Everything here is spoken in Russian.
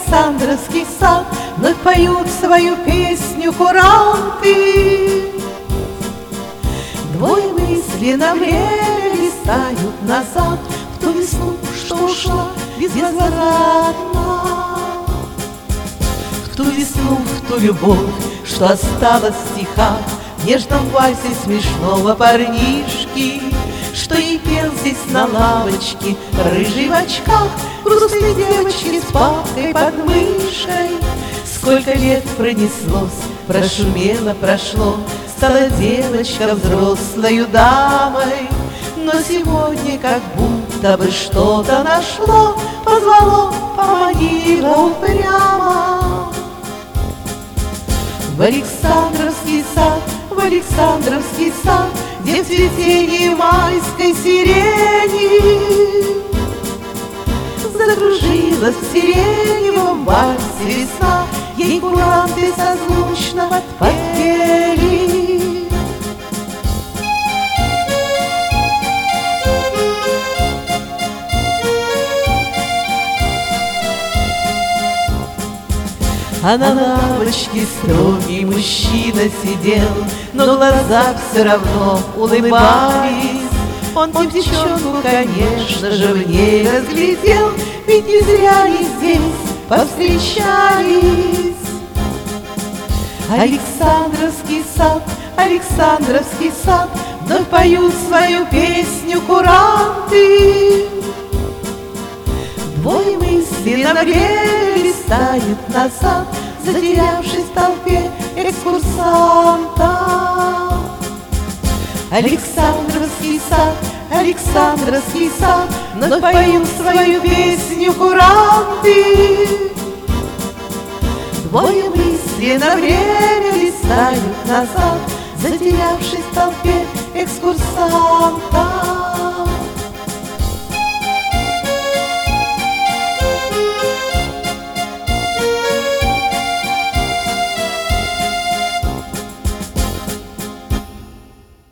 Александровский сад, вновь поют свою песню куранты. Двое мысленно время листают назад в ту весну, что ушла безвозвратно, в ту весну, в ту любовь, что осталась в стихах, в нежном вальсе смешного парнишки, что и пел здесь на лавочке, рыжий в очках, грустной девочки с папкой под мышкой. Сколько лет пронеслось, прошумело, прошло, стала девочка взрослою дамой, но сегодня как будто бы что-то нашло, позвало, поманило упрямо. В Александровский сад, в Александровский сад, где в цветении майской сирени закружилась в сиреневом вальсе весна, ей куранты созвучно подпели. А на лавочке строгий мужчина сидел, но глаза все равно улыбались. Он девчонку, конечно же, в ней разглядел, ведь не зря они здесь повстречались. Александровский сад, Александровский сад, вновь поют свою песню куранты. Двое мысленно время листают назад, затерявшись в толпе экскурсантов. Александровский сад, Александровский сад, вновь поют свою песню куранты. Двое мысленно время листают назад, затерявшись в толпе экскурсантов.